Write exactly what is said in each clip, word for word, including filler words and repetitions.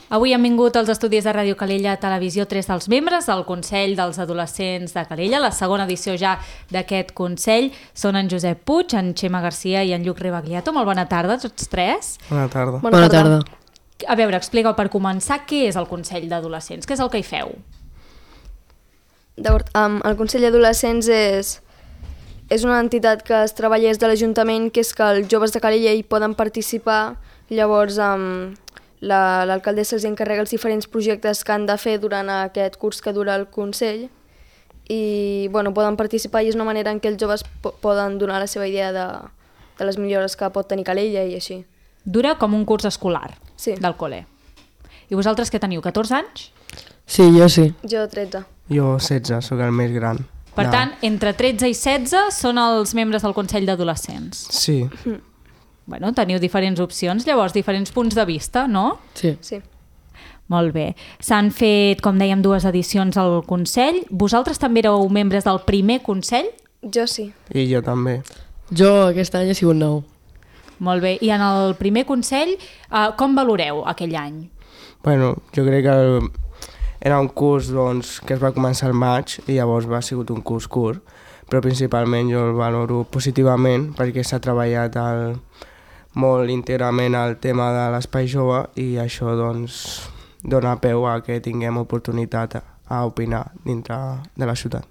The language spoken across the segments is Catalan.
Avui han vingut als estudis de Ràdio Calella Televisió tres dels membres del Consell dels Adolescents de Calella, la segona edició ja d'aquest Consell. Són en Josep Puig, en Xema Garcia i en Lluc Ribagliato. Molt bona tarda, tots tres. Bona tarda. Bona, bona tarda. A veure, explica per començar què és el Consell d'Adolescents, què és el que hi feu? D'acord, um, el Consell d'Adolescents és, és una entitat que es treballa des de l'Ajuntament, que és que els joves de Calella hi poden participar. Llavors um, l'alcaldessa els encarrega els diferents projectes que han de fer durant aquest curs que dura el Consell i bueno, poden participar i és una manera en què els joves po poden donar la seva idea de, de les millores que pot tenir Calella i així. Dura com un curs escolar sí. del col·le. I vosaltres què teniu, catorze anys? Sí, jo sí. Jo tretze. Jo setze, sóc el més gran. Per no. tant, entre tretze i setze són els membres del Consell d'Adolescents. Sí. Mm. Bueno, teniu diferents opcions, llavors, diferents punts de vista, no? Sí. Sí. Molt bé. S'han fet, com dèiem, dues edicions al Consell. Vosaltres també éreu membres del primer Consell? Jo sí. I jo també. Jo aquest any he sigut nou. Molt bé. I en el primer Consell, eh, com valoreu aquell any? Bueno, jo crec que el... era un curs doncs, que es va començar al maig i llavors va sigut un curs curt, però principalment jo el valoro positivament perquè s'ha treballat el... molt íntegrament al tema de l'espai jove i això doncs, dona peu a que tinguem oportunitat a opinar dintre de la ciutat.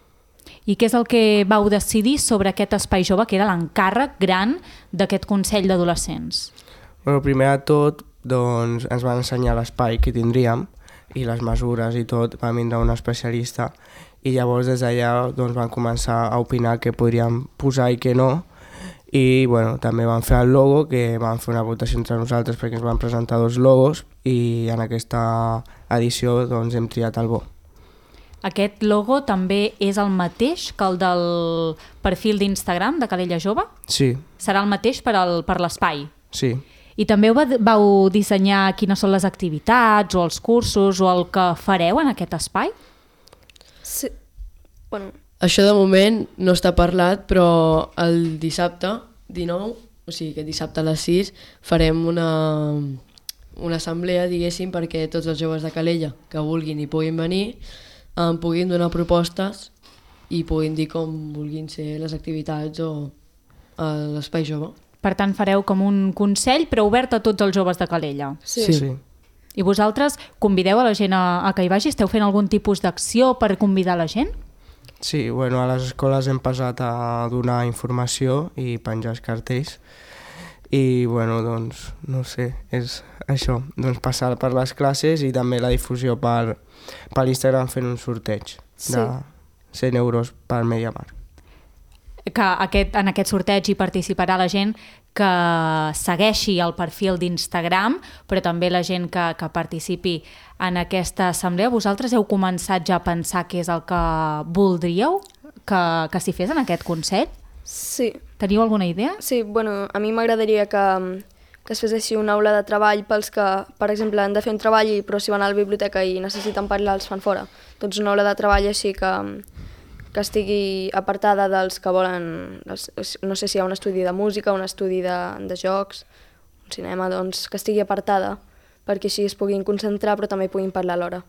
I què és el que vau decidir sobre aquest espai jove, que era l'encàrrec gran d'aquest Consell d'Adolescents? Bueno, primer de tot doncs, ens van ensenyar l'espai que tindríem i les mesures i tot, va vindre un especialista i llavors des d'allà doncs, van començar a opinar què podríem posar i què no. I bueno, també vam fer el logo, que vam fer una votació entre nosaltres perquè ens van presentar dos logos i en aquesta edició doncs, hem triat el bo. Aquest logo també és el mateix que el del perfil d'Instagram de Calella Jove? Sí. Serà el mateix per al, per l'espai? Sí. I també vau dissenyar quines són les activitats o els cursos o el que fareu en aquest espai? Sí. Bueno... Això de moment no està parlat, però el dissabte dinou, o sigui que dissabte a les sis, farem una, una assemblea, diguéssim, perquè tots els joves de Calella que vulguin i puguin venir em puguin donar propostes i puguin dir com vulguin ser les activitats o l'espai jove. Per tant, fareu com un consell, però obert a tots els joves de Calella. Sí. Sí. sí. I vosaltres convideu a la gent a, a que hi vagi? Esteu fent algun tipus d'acció per convidar la gent? Sí, bueno, a les escoles hem passat a donar informació i penjar els cartells i, bueno, doncs, no sé, és això, doncs passar per les classes i també la difusió per, per Instagram fent un sorteig sí. de cent euros per MediaMarkt. Que aquest, en aquest sorteig hi participarà la gent que segueixi el perfil d'Instagram, però també la gent que, que participi en aquesta assemblea. Vosaltres heu començat ja a pensar què és el que voldríeu que, que s'hi fes en aquest Consell? Sí. Teniu alguna idea? Sí, bueno, a mi m'agradaria que, que es fes així una aula de treball pels que, per exemple, han de fer un treball però si van a la biblioteca i necessiten parlar els fan fora. Doncs una aula de treball així que... que estigui apartada dels que volen, no sé si hi ha un estudi de música, un estudi de, de jocs, un cinema, doncs que estigui apartada, perquè així es puguin concentrar però també puguin parlar alhora.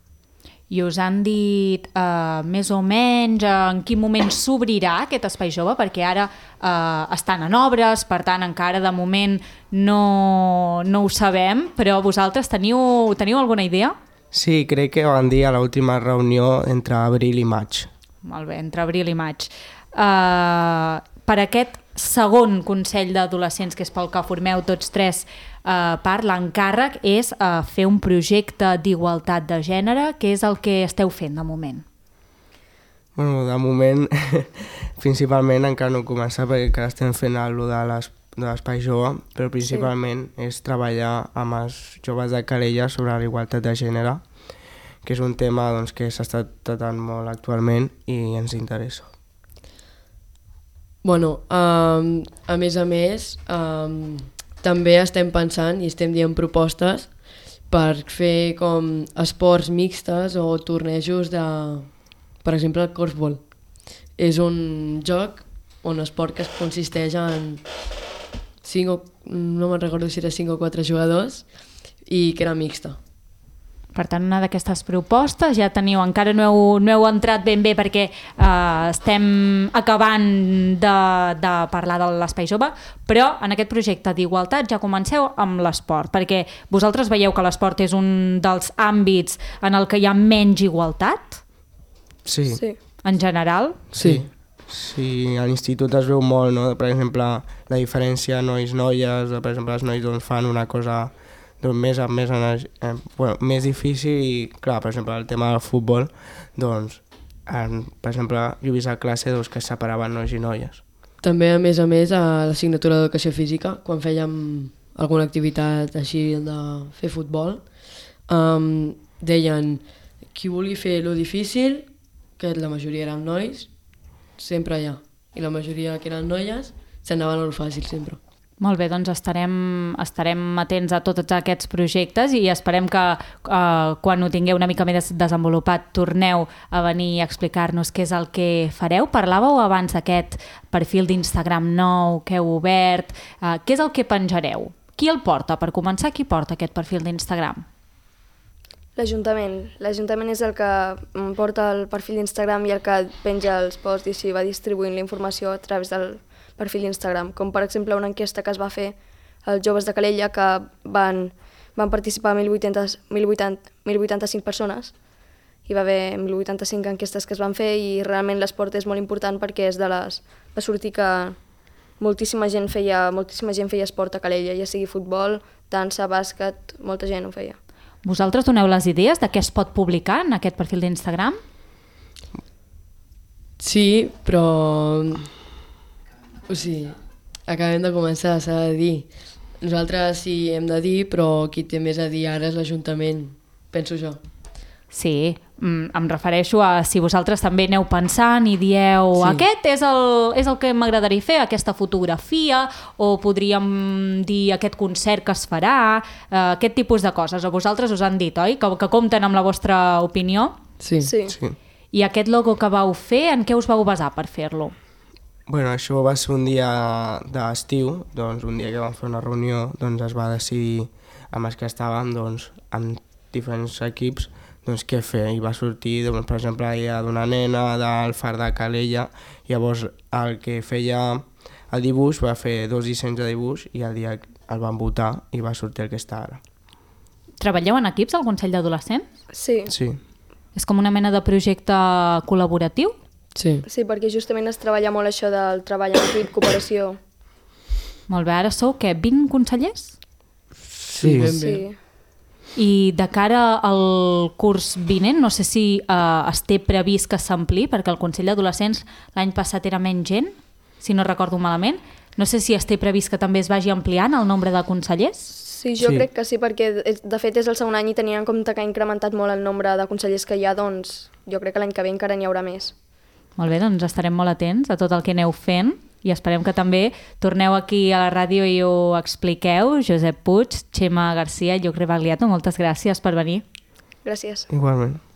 I us han dit eh, més o menys eh, en quin moment s'obrirà aquest espai jove, perquè ara eh, estan en obres, per tant encara de moment no, no ho sabem, però vosaltres teniu, teniu alguna idea? Sí, crec que van dir a l'última reunió entre abril i maig. Molt bé, entre abril i maig. Uh, per aquest segon Consell d'Adolescents, que és pel que formeu tots tres uh, part, l'encàrrec és uh, fer un projecte d'igualtat de gènere, que és el que esteu fent de moment. Bueno, de moment, principalment encara no he començat perquè encara estem fent allò de l'espai jove, però principalment sí. és treballar amb els joves de Calella sobre la igualtat de gènere, que és un tema doncs, que s'està tractant molt actualment i ens interessa. Bueno, um, a més a més, um, també estem pensant i estem dient propostes per fer com esports mixtes o tornejos de, per exemple, el corfball. És un joc, un esport que consisteix en cinc o, no me'n recordo si era cinc o quatre jugadors, i que era mixta. Per tant, una d'aquestes propostes ja teniu, encara no heu, no heu entrat ben bé perquè eh, estem acabant de, de parlar de l'Espai Jove, però en aquest projecte d'igualtat ja comenceu amb l'esport, perquè vosaltres veieu que l'esport és un dels àmbits en el que hi ha menys igualtat, Sí. Sí. en general. Sí. Sí, a l'institut es veu molt, no? Per exemple, la diferència nois-noies, per exemple, els nois doncs, fan una cosa doncs, més, més, eh, bueno, més difícil i, clar, per exemple, el tema del futbol, doncs, en, per exemple, jo he vist a classe doncs, que es separaven nois i noies. També, a més a més, a l'assignatura d'Educació Física, quan fèiem alguna activitat així de fer futbol, um, deien qui vulgui fer lo difícil, que la majoria eren nois, sempre allà. I la majoria que eren noies s'anaven a lo fàcil sempre. Molt bé, doncs estarem, estarem atents a tots aquests projectes i esperem que eh, quan ho tingueu una mica més desenvolupat torneu a venir a explicar-nos què és el que fareu. Parlàveu abans d'aquest perfil d'Instagram nou que heu obert. Eh, què és el que penjareu? Qui el porta? Per començar, qui porta aquest perfil d'Instagram? L'Ajuntament. L'Ajuntament és el que porta el perfil d'Instagram i el que penja els posts i així va distribuint la informació a través del perfil d'Instagram, com per exemple una enquesta que es va fer als joves de Calella que van, van participar mil vuitanta-cinc persones hi va haver mil vuitanta-cinc enquestes que es van fer i realment l'esport és molt important perquè és de les... va sortir que moltíssima gent feia, moltíssima gent feia esport a Calella, ja sigui futbol, dansa, bàsquet, molta gent ho feia. Vosaltres doneu les idees de què es pot publicar en aquest perfil d'Instagram? Sí, però... O sigui, acabem de començar, s'ha de dir. Nosaltres sí hem de dir, però qui té més a dir ara és l'Ajuntament, penso jo. Sí, em refereixo a si vosaltres també aneu pensant i dieu sí. Aquest és el, és el que m'agradaria fer, aquesta fotografia, o podríem dir aquest concert que es farà, eh, aquest tipus de coses. O vosaltres us han dit, oi? Que, que compten amb la vostra opinió? Sí. Sí. Sí. I aquest logo que vau fer, en què us vau basar per fer-lo? Bueno, això va ser un dia d'estiu, doncs un dia que vam fer una reunió, doncs es va decidir amb els que estàvem, doncs, amb diferents equips, doncs què fer, i va sortir, doncs, per exemple, ja d'una nena del Far de Calella, llavors el que feia el dibuix va fer dos dissenys de dibuix i el dia el van votar i va sortir el que està ara. Treballeu en equips al Consell d'Adolescents? Sí. Sí. És com una mena de projecte col·laboratiu? Sí. Sí, perquè justament es treballa molt això del treball en equip, cooperació. Molt bé, ara sou què, vint consellers? Sí. ben bé. Sí. I de cara al curs vinent, no sé si eh, es té previst que s'ampli, perquè el Consell d'Adolescents l'any passat era menys gent, si no recordo malament. No sé si es té previst que també es vagi ampliant el nombre de consellers. Sí, jo Sí. crec que sí, perquè de fet és el segon any i tenint en compte que ha incrementat molt el nombre de consellers que hi ha, doncs jo crec que l'any que ve encara n'hi haurà més. Molt bé, doncs estarem molt atents a tot el que aneu fent i esperem que també torneu aquí a la ràdio i ho expliqueu. Josep Puig, Txema Garcia i Lluc Rebagliato, moltes gràcies per venir. Gràcies. Igualment.